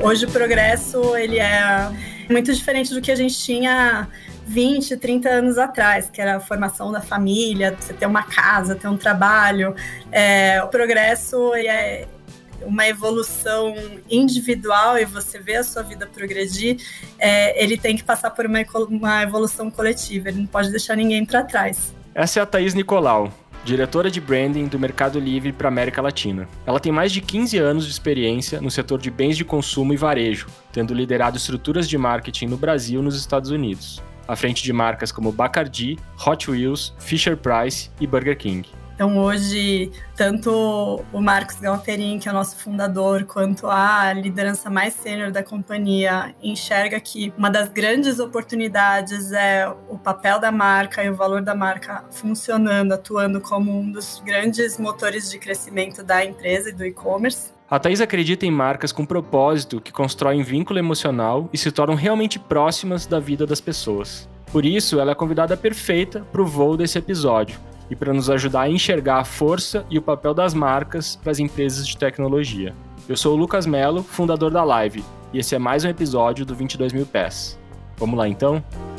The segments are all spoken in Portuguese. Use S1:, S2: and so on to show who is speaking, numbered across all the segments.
S1: Hoje o progresso, ele é muito diferente do que a gente tinha 20, 30 anos atrás, que era a formação da família, você ter uma casa, ter um trabalho. O progresso é uma evolução individual e você vê a sua vida progredir, ele tem que passar por uma evolução coletiva, ele não pode deixar ninguém para trás.
S2: Essa é a Thaís Nicolau, diretora de branding do Mercado Livre para a América Latina. Ela tem mais de 15 anos de experiência no setor de bens de consumo e varejo, tendo liderado estruturas de marketing no Brasil e nos Estados Unidos, à frente de marcas como Bacardi, Hot Wheels, Fisher-Price e Burger King.
S1: Então hoje, tanto o Marcos Galperin, que é o nosso fundador, quanto a liderança mais sênior da companhia, enxerga que uma das grandes oportunidades é o papel da marca e o valor da marca funcionando, atuando como um dos grandes motores de crescimento da empresa e do e-commerce.
S2: A Thaís acredita em marcas com propósito que constroem vínculo emocional e se tornam realmente próximas da vida das pessoas. Por isso, ela é a convidada perfeita para o voo desse episódio e para nos ajudar a enxergar a força e o papel das marcas para as empresas de tecnologia. Eu sou o Lucas Mello, fundador da Live, e esse é mais um episódio do 22.000 Pés. Vamos lá então?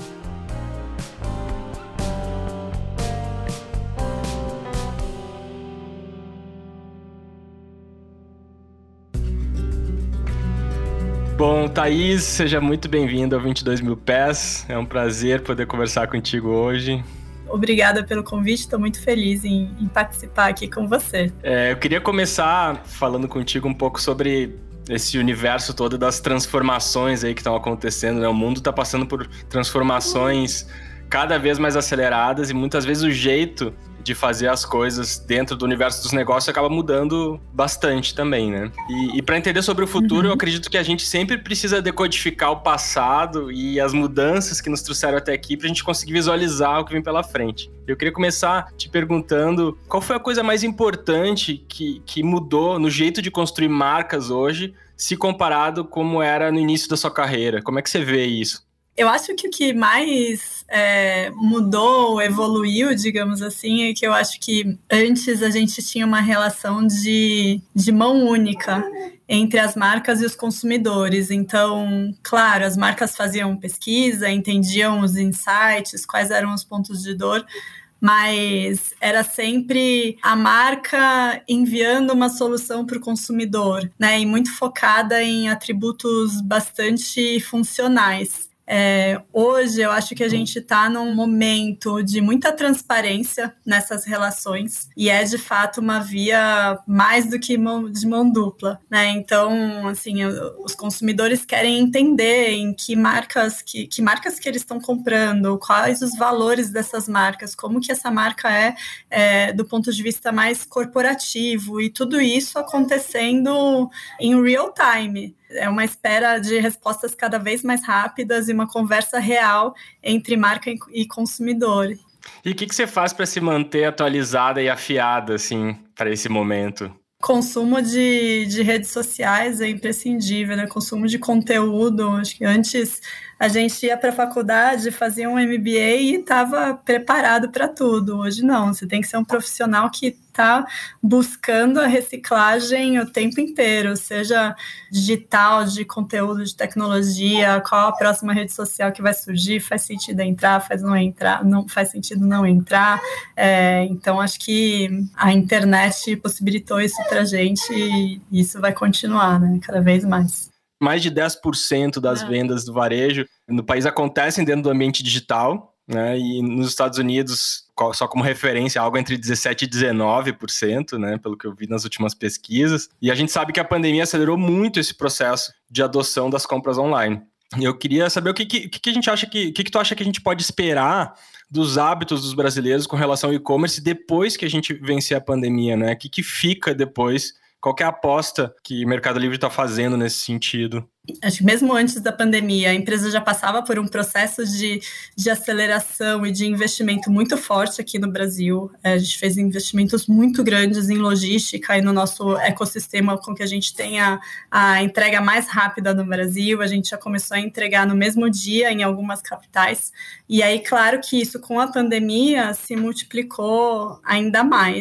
S2: Bom, Thaís, seja muito bem-vinda ao 22.000 Pés. É um prazer poder conversar contigo hoje.
S1: Obrigada pelo convite, estou muito feliz em participar aqui com você.
S2: Eu queria começar falando contigo um pouco sobre esse universo todo das transformações aí que estão acontecendo, né? O mundo está passando por transformações cada vez mais aceleradas e muitas vezes o jeito de fazer as coisas dentro do universo dos negócios acaba mudando bastante também, né? E para entender sobre o futuro, eu acredito que a gente sempre precisa decodificar o passado e as mudanças que nos trouxeram até aqui para a gente conseguir visualizar o que vem pela frente. Eu queria começar te perguntando qual foi a coisa mais importante que mudou no jeito de construir marcas hoje, se comparado como era no início da sua carreira. Como é que você vê isso?
S1: Eu acho que o que mais mudou, evoluiu, digamos assim, é que eu acho que antes a gente tinha uma relação de mão única entre as marcas e os consumidores. Então, claro, as marcas faziam pesquisa, entendiam os insights, quais eram os pontos de dor, mas era sempre a marca enviando uma solução para o consumidor, né? E muito focada em atributos bastante funcionais. Hoje eu acho que a gente está num momento de muita transparência nessas relações e é de fato uma via mais do que de mão dupla, né? Então, assim, os consumidores querem entender em que marcas que eles estão comprando, quais os valores dessas marcas, como que essa marca é do ponto de vista mais corporativo e tudo isso acontecendo em real time. É uma espera de respostas cada vez mais rápidas e uma conversa real entre marca e consumidor.
S2: E o que você faz para se manter atualizada e afiada, assim, para esse momento?
S1: Consumo de redes sociais é imprescindível, né? Consumo de conteúdo. Acho que antes a gente ia para a faculdade, fazia um MBA e estava preparado para tudo. Hoje não, você tem que ser um profissional que está buscando a reciclagem o tempo inteiro, seja digital, de conteúdo, de tecnologia, qual a próxima rede social que vai surgir, faz sentido entrar, não faz sentido não entrar. Então, acho que a internet possibilitou isso para a gente e isso vai continuar, né, cada vez mais.
S2: Mais de 10% das vendas do varejo no país acontecem dentro do ambiente digital, né? E nos Estados Unidos, só como referência, algo entre 17% e 19%, né? Pelo que eu vi nas últimas pesquisas. E a gente sabe que a pandemia acelerou muito esse processo de adoção das compras online. E eu queria saber o que a gente acha que tu acha que a gente pode esperar dos hábitos dos brasileiros com relação ao e-commerce depois que a gente vencer a pandemia, né? O que fica depois? Qual que é a aposta que o Mercado Livre está fazendo nesse sentido?
S1: Acho que mesmo antes da pandemia, a empresa já passava por um processo de aceleração e de investimento muito forte aqui no Brasil. A gente fez investimentos muito grandes em logística e no nosso ecossistema com que a gente tenha a entrega mais rápida no Brasil. A gente já começou a entregar no mesmo dia em algumas capitais. E aí, claro que isso com a pandemia se multiplicou ainda mais.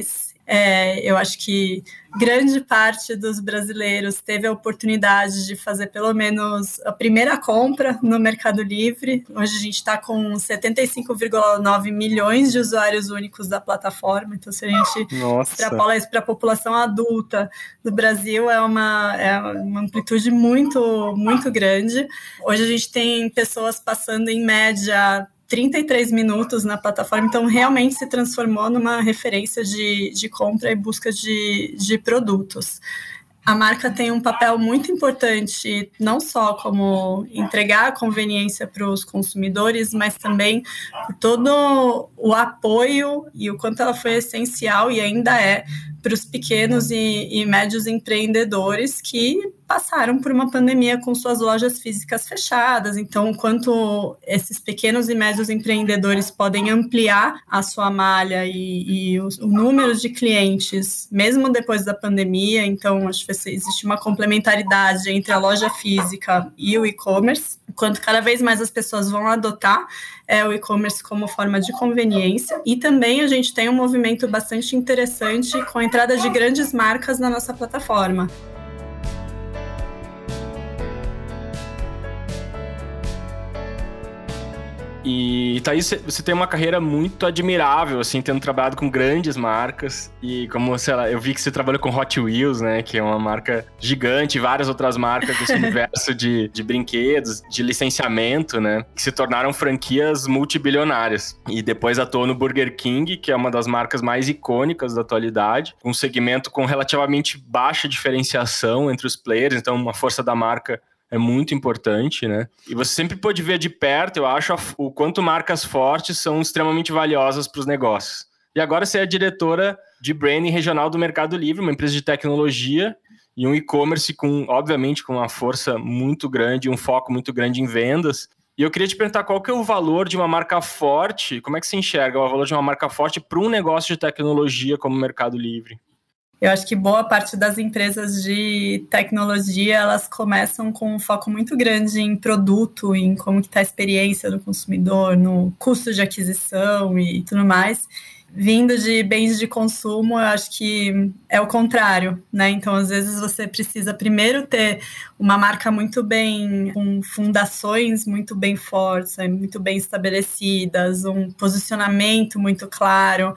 S1: Eu acho que grande parte dos brasileiros teve a oportunidade de fazer pelo menos a primeira compra no Mercado Livre. Hoje a gente está com 75,9 milhões de usuários únicos da plataforma. Então, se a gente extrapola isso para a população adulta do Brasil, é uma amplitude muito, muito grande. Hoje a gente tem pessoas passando, em média, 33 minutos na plataforma, então realmente se transformou numa referência de compra e busca de produtos. A marca tem um papel muito importante, não só como entregar a conveniência para os consumidores, mas também por todo o apoio e o quanto ela foi essencial e ainda é para os pequenos e médios empreendedores que passaram por uma pandemia com suas lojas físicas fechadas. Então, quanto esses pequenos e médios empreendedores podem ampliar a sua malha e o número de clientes, mesmo depois da pandemia. Então, acho que existe uma complementaridade entre a loja física e o e-commerce. Quanto cada vez mais as pessoas vão adotar o e-commerce como forma de conveniência. E também a gente tem um movimento bastante interessante com a entrada de grandes marcas na nossa plataforma.
S2: E Thaís, você tem uma carreira muito admirável, assim, tendo trabalhado com grandes marcas. E como, sei lá, eu vi que você trabalhou com Hot Wheels, né? Que é uma marca gigante, várias outras marcas desse universo de brinquedos, de licenciamento, né? Que se tornaram franquias multibilionárias. E depois atuou no Burger King, que é uma das marcas mais icônicas da atualidade. Um segmento com relativamente baixa diferenciação entre os players, então uma força da marca é muito importante, né? E você sempre pôde ver de perto, eu acho, o quanto marcas fortes são extremamente valiosas para os negócios. E agora você é diretora de branding regional do Mercado Livre, uma empresa de tecnologia e um e-commerce obviamente, com uma força muito grande, um foco muito grande em vendas. E eu queria te perguntar qual que é o valor de uma marca forte, como é que você enxerga o valor de uma marca forte para um negócio de tecnologia como o Mercado Livre?
S1: Eu acho que boa parte das empresas de tecnologia, elas começam com um foco muito grande em produto, em como que está a experiência do consumidor, no custo de aquisição e tudo mais. Vindo de bens de consumo, eu acho que é o contrário, né? Então, às vezes, você precisa primeiro ter uma marca muito bem, com fundações muito bem fortes, muito bem estabelecidas, um posicionamento muito claro,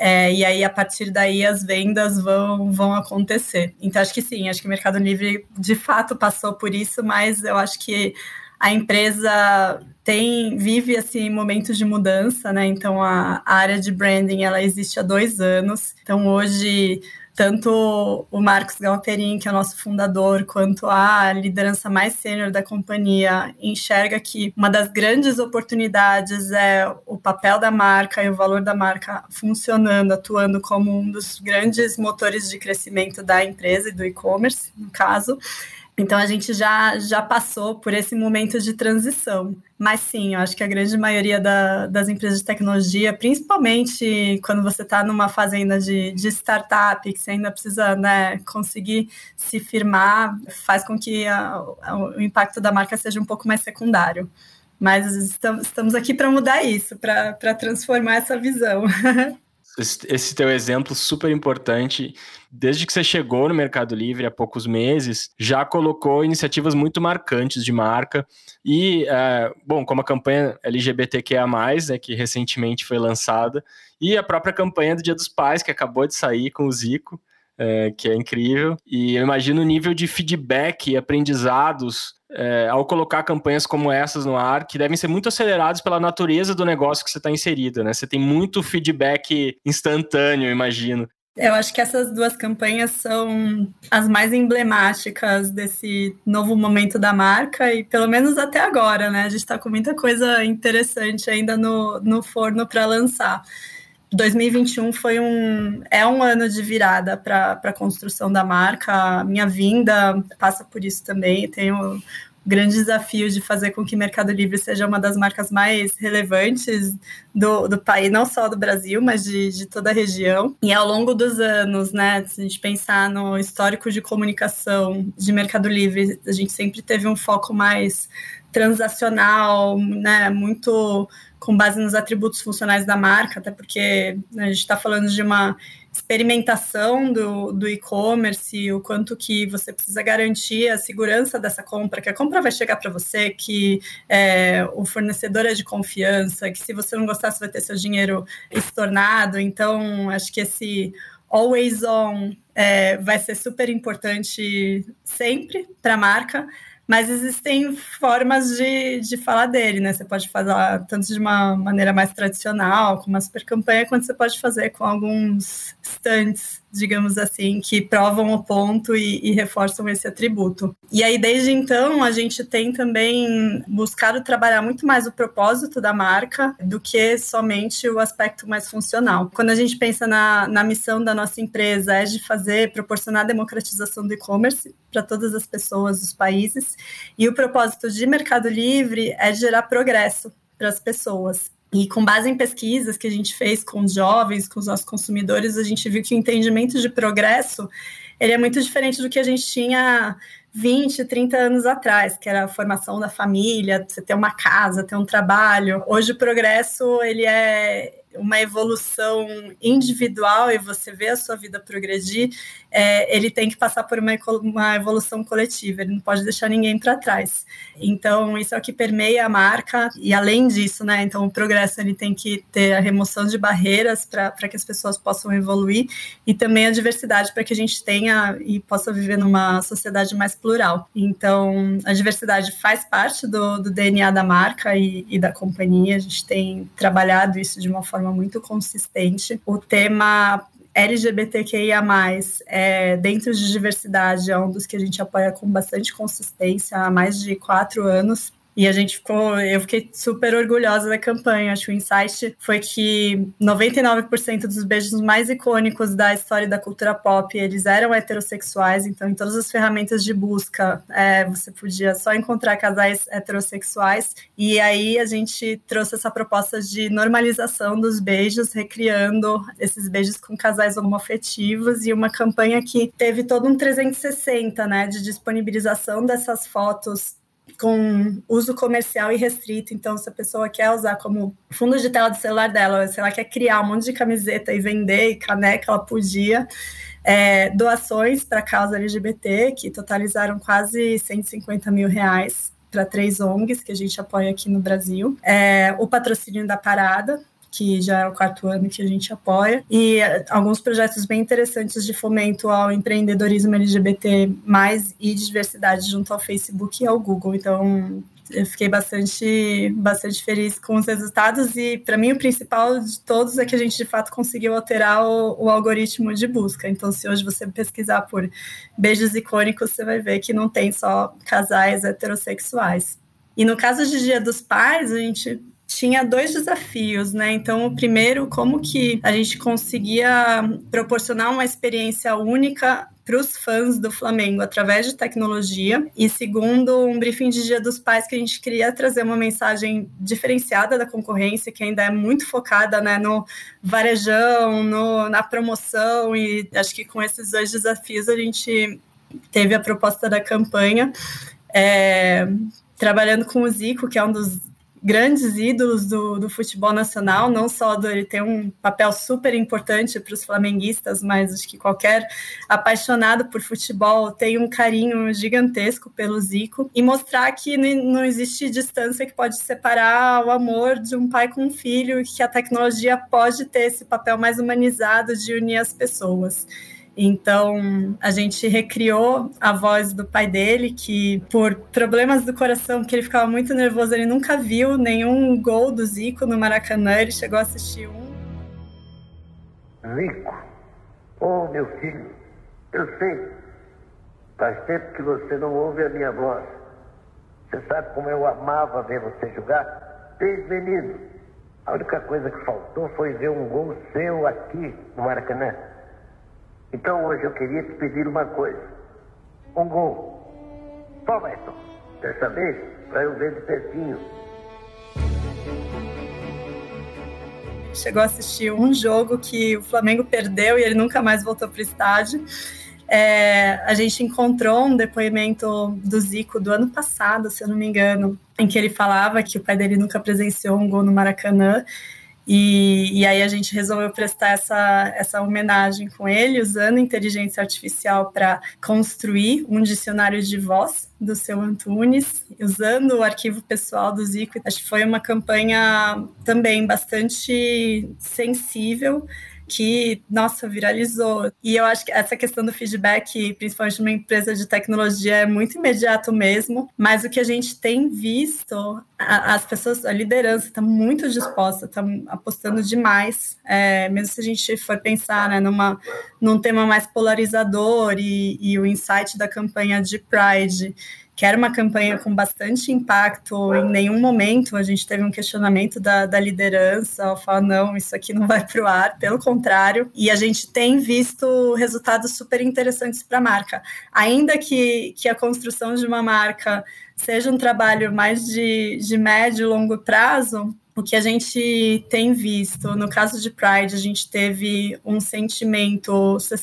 S1: e aí, a partir daí, as vendas vão acontecer. Então, acho que sim, acho que o Mercado Livre, de fato, passou por isso, mas eu acho que a empresa vive assim, momentos de mudança, né? Então, a área de branding, ela existe há 2 anos. Então, hoje, tanto o Marcos Galperin, que é o nosso fundador, quanto a liderança mais sênior da companhia, enxerga que uma das grandes oportunidades é o papel da marca e o valor da marca funcionando, atuando como um dos grandes motores de crescimento da empresa e do e-commerce, no caso. Então, a gente já passou por esse momento de transição. Mas sim, eu acho que a grande maioria das empresas de tecnologia, principalmente quando você está numa fase ainda de startup, que você ainda precisa, né, conseguir se firmar, faz com que o impacto da marca seja um pouco mais secundário. Mas estamos aqui para mudar isso, para transformar essa visão.
S2: Esse teu exemplo super importante, desde que você chegou no Mercado Livre há poucos meses, já colocou iniciativas muito marcantes de marca e, como a campanha LGBTQIA+, né, que recentemente foi lançada, e a própria campanha do Dia dos Pais, que acabou de sair com o Zico, que é incrível, e eu imagino o nível de feedback e aprendizados ao colocar campanhas como essas no ar, que devem ser muito acelerados pela natureza do negócio que você está inserido, né? Você tem muito feedback instantâneo, eu imagino.
S1: Eu acho que essas 2 campanhas são as mais emblemáticas desse novo momento da marca e pelo menos até agora, né? A gente está com muita coisa interessante ainda no forno para lançar. 2021 é um ano de virada para a construção da marca. A minha vinda passa por isso também. Tenho o grande desafio de fazer com que Mercado Livre seja uma das marcas mais relevantes do país, não só do Brasil, mas de toda a região. E ao longo dos anos, né, se a gente pensar no histórico de comunicação de Mercado Livre, a gente sempre teve um foco mais transacional, né, muito com base nos atributos funcionais da marca, até porque, né, a gente está falando de uma experimentação do e-commerce, o quanto que você precisa garantir a segurança dessa compra, que a compra vai chegar para você, que o fornecedor é de confiança, que se você não gostar, você vai ter seu dinheiro estornado. Então, acho que esse always on vai ser super importante sempre para a marca, mas existem formas de falar dele, né? Você pode fazer tanto de uma maneira mais tradicional, com uma super campanha, quanto você pode fazer com alguns stunts, digamos assim, que provam o ponto e reforçam esse atributo. E aí, desde então, a gente tem também buscado trabalhar muito mais o propósito da marca do que somente o aspecto mais funcional. Quando a gente pensa na missão da nossa empresa, é de proporcionar a democratização do e-commerce para todas as pessoas dos países, e o propósito de Mercado Livre é de gerar progresso para as pessoas. E com base em pesquisas que a gente fez com os jovens, com os nossos consumidores, a gente viu que o entendimento de progresso ele é muito diferente do que a gente tinha 20, 30 anos atrás, que era a formação da família, você ter uma casa, ter um trabalho. Hoje o progresso ele é uma evolução individual e você vê a sua vida progredir, ele tem que passar por uma evolução coletiva, ele não pode deixar ninguém para trás. Então, isso é o que permeia a marca, e além disso, né, então o progresso ele tem que ter a remoção de barreiras para que as pessoas possam evoluir, e também a diversidade para que a gente tenha e possa viver numa sociedade mais plural. Então, a diversidade faz parte do DNA da marca e da companhia, a gente tem trabalhado isso de uma forma muito consistente. O tema LGBTQIA+, dentro de diversidade, é um dos que a gente apoia com bastante consistência há mais de 4 anos. E eu fiquei super orgulhosa da campanha. Acho que o insight foi que 99% dos beijos mais icônicos da história da cultura pop, eles eram heterossexuais. Então, em todas as ferramentas de busca, você podia só encontrar casais heterossexuais. E aí, a gente trouxe essa proposta de normalização dos beijos, recriando esses beijos com casais homoafetivos, e uma campanha que teve todo um 360, né, de disponibilização dessas fotos com uso comercial e restrito. Então, se a pessoa quer usar como fundo de tela do celular dela, se ela quer criar um monte de camiseta e vender, e caneca, ela podia. Doações para a causa LGBT, que totalizaram quase R$150 mil para 3 ONGs que a gente apoia aqui no Brasil. O patrocínio da Parada, que já é o 4º ano que a gente apoia, e alguns projetos bem interessantes de fomento ao empreendedorismo LGBT+, e diversidade junto ao Facebook e ao Google. Então, eu fiquei bastante feliz com os resultados, e para mim o principal de todos é que a gente de fato conseguiu alterar o algoritmo de busca. Então, se hoje você pesquisar por beijos icônicos, você vai ver que não tem só casais heterossexuais. E no caso de Dia dos Pais, a gente tinha 2 desafios, né? Então, o primeiro, como que a gente conseguia proporcionar uma experiência única para os fãs do Flamengo através de tecnologia, e segundo, um briefing de Dia dos Pais que a gente queria trazer uma mensagem diferenciada da concorrência, que ainda é muito focada, né, no varejão, na promoção, e acho que com esses 2 desafios a gente teve a proposta da campanha, trabalhando com o Zico, que é um dos grandes ídolos do futebol nacional, não só ele tem um papel super importante para os flamenguistas, mas acho que qualquer apaixonado por futebol tem um carinho gigantesco pelo Zico, e mostrar que não existe distância que pode separar o amor de um pai com um filho, e que a tecnologia pode ter esse papel mais humanizado de unir as pessoas. Então, a gente recriou a voz do pai dele, que por problemas do coração, porque ele ficava muito nervoso, ele nunca viu nenhum gol do Zico no Maracanã, ele chegou a assistir um.
S3: Zico, meu filho, eu sei, faz tempo que você não ouve a minha voz. Você sabe como eu amava ver você jogar? Desde menino. A única coisa que faltou foi ver um gol seu aqui no Maracanã. Então hoje eu queria te pedir uma coisa. Um gol. Só, Maestro. Dessa vez, para eu ver de pertinho.
S1: Chegou a assistir um jogo que o Flamengo perdeu e ele nunca mais voltou para o estádio. a gente encontrou um depoimento do Zico do ano passado, se eu não me engano, em que ele falava que o pai dele nunca presenciou um gol no Maracanã. E aí a gente resolveu prestar essa homenagem com ele, usando inteligência artificial para construir um dicionário de voz do Seu Antunes, usando o arquivo pessoal do Zico. Acho que foi uma campanha também bastante sensível, que, nossa, viralizou. E eu acho que essa questão do feedback, principalmente numa empresa de tecnologia, é muito imediato mesmo, mas o que a gente tem visto, as pessoas, a liderança está muito disposta, está apostando demais, mesmo se a gente for pensar, né, num tema mais polarizador e o insight da campanha de Pride, que era uma campanha com bastante impacto. Em nenhum momento a gente teve um questionamento da liderança, ao falar, não, isso aqui não vai para o ar, pelo contrário, e a gente tem visto resultados super interessantes para a marca. Ainda que a construção de uma marca seja um trabalho mais de médio e longo prazo, o que a gente tem visto, no caso de Pride, a gente teve um sentimento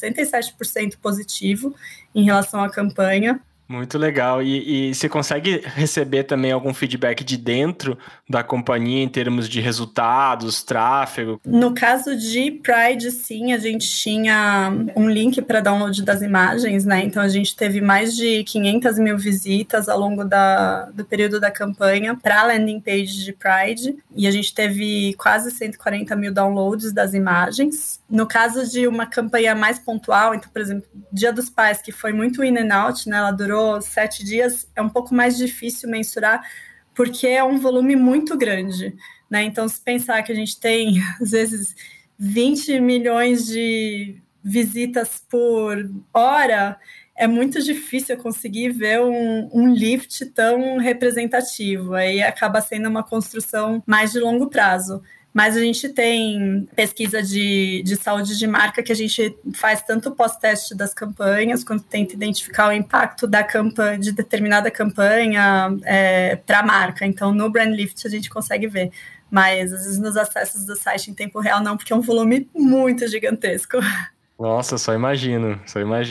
S1: 67% positivo em relação à campanha.
S2: Muito legal. E você consegue receber também algum feedback de dentro da companhia em termos de resultados, tráfego?
S1: No caso de Pride, sim, a gente tinha um link para download das imagens, né? Então a gente teve mais de 500 mil visitas ao longo do período da campanha para a landing page de Pride, e a gente teve quase 140 mil downloads das imagens. No caso de uma campanha mais pontual, então, por exemplo, Dia dos Pais, que foi muito in and out, né? Ela durou 7 dias, é um pouco mais difícil mensurar, porque é um volume muito grande, né? Então, se pensar que a gente tem, às vezes, 20 milhões de visitas por hora, é muito difícil eu conseguir ver um lift tão representativo. Aí acaba sendo uma construção mais de longo prazo. Mas a gente tem pesquisa de saúde de marca que a gente faz tanto pós-teste das campanhas, quanto tenta identificar o impacto da campanha, de determinada campanha para a marca. Então, no Brandlift a gente consegue ver. Mas, às vezes, nos acessos do site em tempo real não, porque é um volume muito gigantesco.
S2: Nossa, só imagino.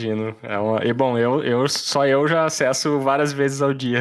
S2: E bom, eu já acesso várias vezes ao dia.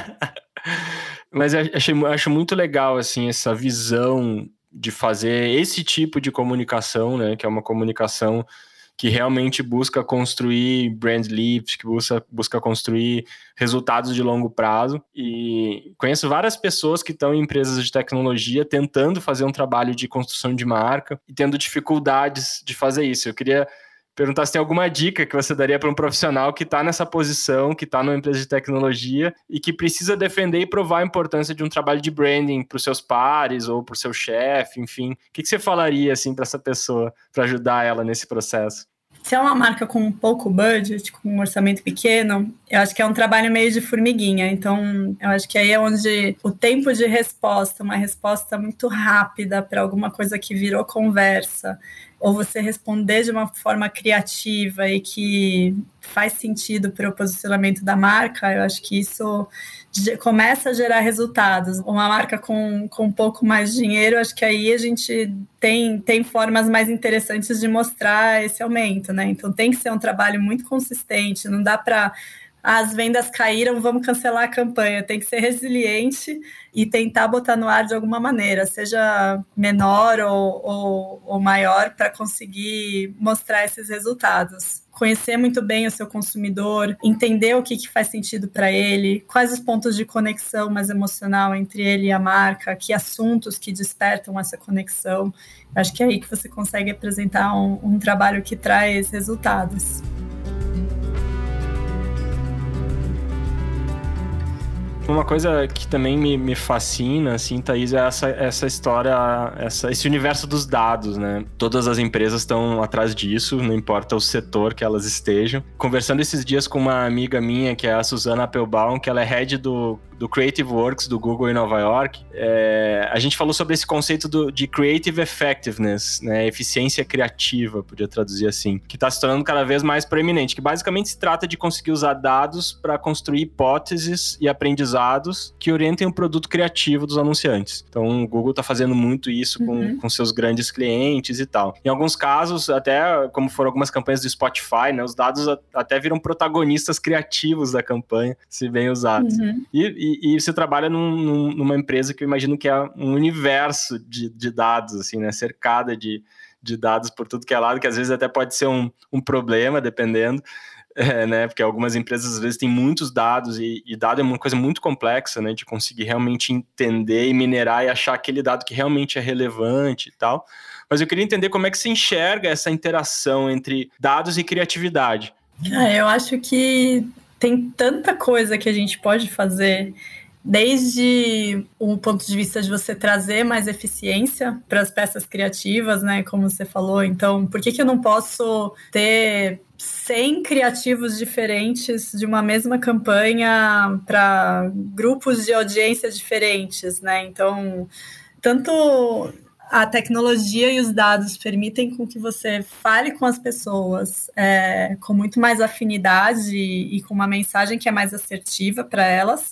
S2: Mas acho muito legal, assim, essa visão de fazer esse tipo de comunicação, né, que é uma comunicação que realmente busca construir brand lift, que busca construir resultados de longo prazo. E conheço várias pessoas que estão em empresas de tecnologia tentando fazer um trabalho de construção de marca e tendo dificuldades de fazer isso. Eu queria perguntar se tem alguma dica que você daria para um profissional que está nessa posição, que está numa empresa de tecnologia e que precisa defender e provar a importância de um trabalho de branding para os seus pares ou para o seu chefe, enfim. O que você falaria assim, para essa pessoa, para ajudar ela nesse processo?
S1: Se é uma marca com pouco budget, com um orçamento pequeno, eu acho que é um trabalho meio de formiguinha. Então, eu acho que aí é onde o tempo de resposta, uma resposta muito rápida para alguma coisa que virou conversa, ou você responder de uma forma criativa e que faz sentido para o posicionamento da marca, eu acho que isso começa a gerar resultados. Uma marca com um pouco mais de dinheiro, acho que aí a gente tem formas mais interessantes de mostrar esse aumento, né? Então tem que ser um trabalho muito consistente, não dá para as vendas caíram, vamos cancelar a campanha. Tem que ser resiliente e tentar botar no ar de alguma maneira, seja menor ou maior, para conseguir mostrar esses resultados. Conhecer muito bem o seu consumidor, entender o que faz sentido para ele, quais os pontos de conexão mais emocional entre ele e a marca, que assuntos que despertam essa conexão. Acho que é aí que você consegue apresentar um trabalho que traz resultados.
S2: Uma coisa que também me fascina, assim, Thaís, é essa história, esse universo dos dados, né? Todas as empresas estão atrás disso, não importa o setor que elas estejam. Conversando esses dias com uma amiga minha, que é a Susana Appelbaum, que ela é head do Creative Works do Google em Nova York, a gente falou sobre esse conceito de Creative Effectiveness, né? Eficiência criativa, podia traduzir assim, que está se tornando cada vez mais proeminente, que basicamente se trata de conseguir usar dados para construir hipóteses e aprendizados personalizados que orientem o produto criativo dos anunciantes. Então, o Google está fazendo muito isso com seus grandes clientes e tal. Em alguns casos, até como foram algumas campanhas do Spotify, né, os dados até viram protagonistas criativos da campanha, se bem usados. E você trabalha numa empresa que eu imagino que é um universo de dados, assim, né, cercada de dados por tudo que é lado, que às vezes até pode ser um problema, dependendo, né, porque algumas empresas às vezes têm muitos dados e dado é uma coisa muito complexa, né, de conseguir realmente entender e minerar e achar aquele dado que realmente é relevante e tal. Mas eu queria entender como é que se enxerga essa interação entre dados e criatividade.
S1: Eu acho que tem tanta coisa que a gente pode fazer, desde o ponto de vista de você trazer mais eficiência para as peças criativas, né, como você falou. Então, por que eu não posso ter 100 criativos diferentes de uma mesma campanha para grupos de audiência diferentes, né? Então, tanto a tecnologia e os dados permitem com que você fale com as pessoas com muito mais afinidade e com uma mensagem que é mais assertiva para elas,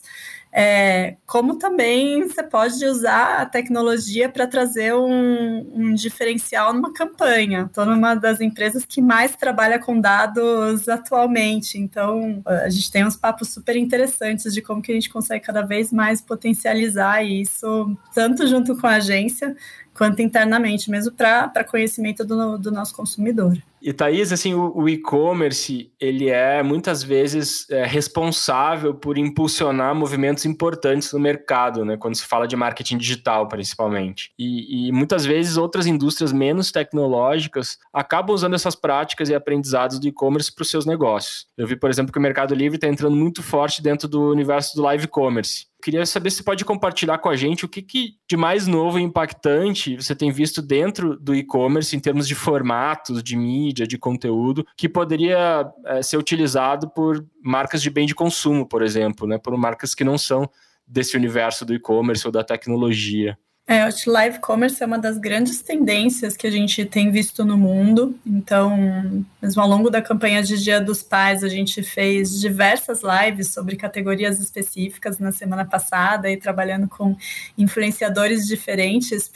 S1: como também você pode usar a tecnologia para trazer um diferencial numa campanha. Estou numa das empresas que mais trabalha com dados atualmente, então a gente tem uns papos super interessantes de como que a gente consegue cada vez mais potencializar isso, tanto junto com a agência, quanto internamente, mesmo para conhecimento do nosso consumidor.
S2: E, Thaís, assim, o e-commerce, ele é muitas vezes responsável por impulsionar movimentos importantes no mercado, né? Quando se fala de marketing digital, principalmente. E muitas vezes outras indústrias menos tecnológicas acabam usando essas práticas e aprendizados do e-commerce para os seus negócios. Eu vi, por exemplo, que o Mercado Livre está entrando muito forte dentro do universo do live commerce. Queria saber se você pode compartilhar com a gente o que de mais novo e impactante você tem visto dentro do e-commerce em termos de formatos, de mídia, de conteúdo, que poderia ser utilizado por marcas de bem de consumo, por exemplo, né? Por marcas que não são desse universo do e-commerce ou da tecnologia.
S1: Eu acho que live commerce é uma das grandes tendências que a gente tem visto no mundo. Então, mesmo ao longo da campanha de Dia dos Pais, a gente fez diversas lives sobre categorias específicas na semana passada e trabalhando com influenciadores diferentes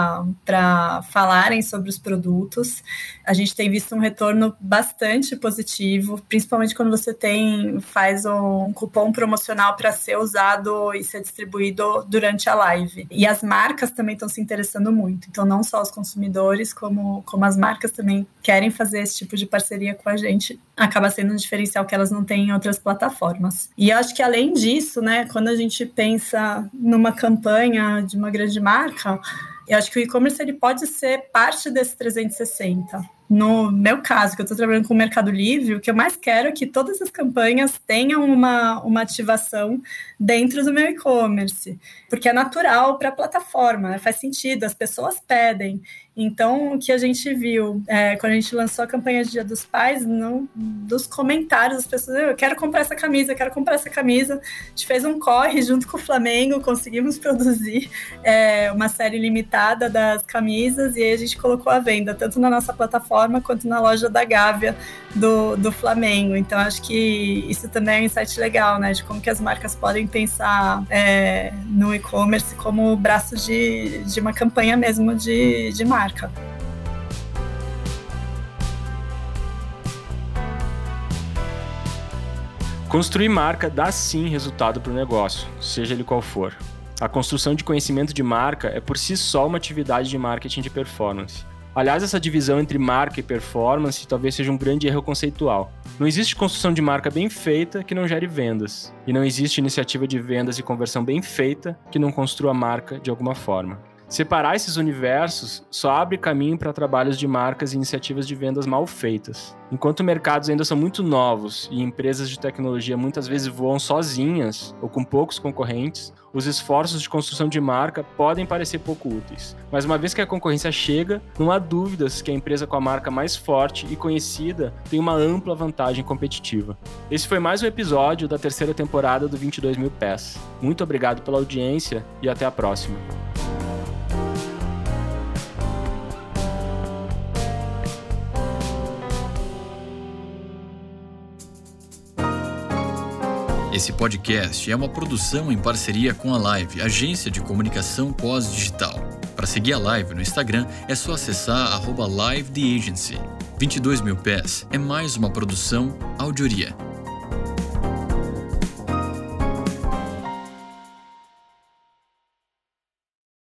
S1: para falarem sobre os produtos. A gente tem visto um retorno bastante positivo, principalmente quando você faz um cupom promocional para ser usado e ser distribuído durante a live. E as marcas também estão se interessando muito. Então, não só os consumidores, como as marcas também querem fazer esse tipo de parceria com a gente. Acaba sendo um diferencial que elas não têm em outras plataformas. E eu acho que, além disso, né, quando a gente pensa numa campanha de uma grande marca, eu acho que o e-commerce ele pode ser parte desse 360. No meu caso, que eu estou trabalhando com o Mercado Livre, o que eu mais quero é que todas as campanhas tenham uma ativação dentro do meu e-commerce, porque é natural para a plataforma, né? Faz sentido, as pessoas pedem. Então, o que a gente viu quando a gente lançou a campanha de Dia dos Pais, dos comentários, as pessoas, eu quero comprar essa camisa, eu quero comprar essa camisa. A gente fez um corre junto com o Flamengo, conseguimos produzir uma série limitada das camisas e aí a gente colocou à venda, tanto na nossa plataforma quanto na loja da Gávea do Flamengo. Então, acho que isso também é um insight legal, né? De como que as marcas podem pensar no e-commerce como braço de uma campanha mesmo de marca.
S2: Construir marca dá sim resultado para o negócio, seja ele qual for. A construção de conhecimento de marca é por si só uma atividade de marketing de performance. Aliás, essa divisão entre marca e performance talvez seja um grande erro conceitual. Não existe construção de marca bem feita que não gere vendas. E não existe iniciativa de vendas e conversão bem feita que não construa marca de alguma forma. Separar esses universos só abre caminho para trabalhos de marcas e iniciativas de vendas mal feitas. Enquanto mercados ainda são muito novos e empresas de tecnologia muitas vezes voam sozinhas ou com poucos concorrentes, os esforços de construção de marca podem parecer pouco úteis. Mas uma vez que a concorrência chega, não há dúvidas que a empresa com a marca mais forte e conhecida tem uma ampla vantagem competitiva. Esse foi mais um episódio da 3ª temporada do 22 Mil Pés. Muito obrigado pela audiência e até a próxima.
S4: Esse podcast é uma produção em parceria com a Live, agência de comunicação pós-digital. Para seguir a Live no Instagram, é só acessar @LiveTheAgency. 22 Mil Pés é mais uma produção Audioria.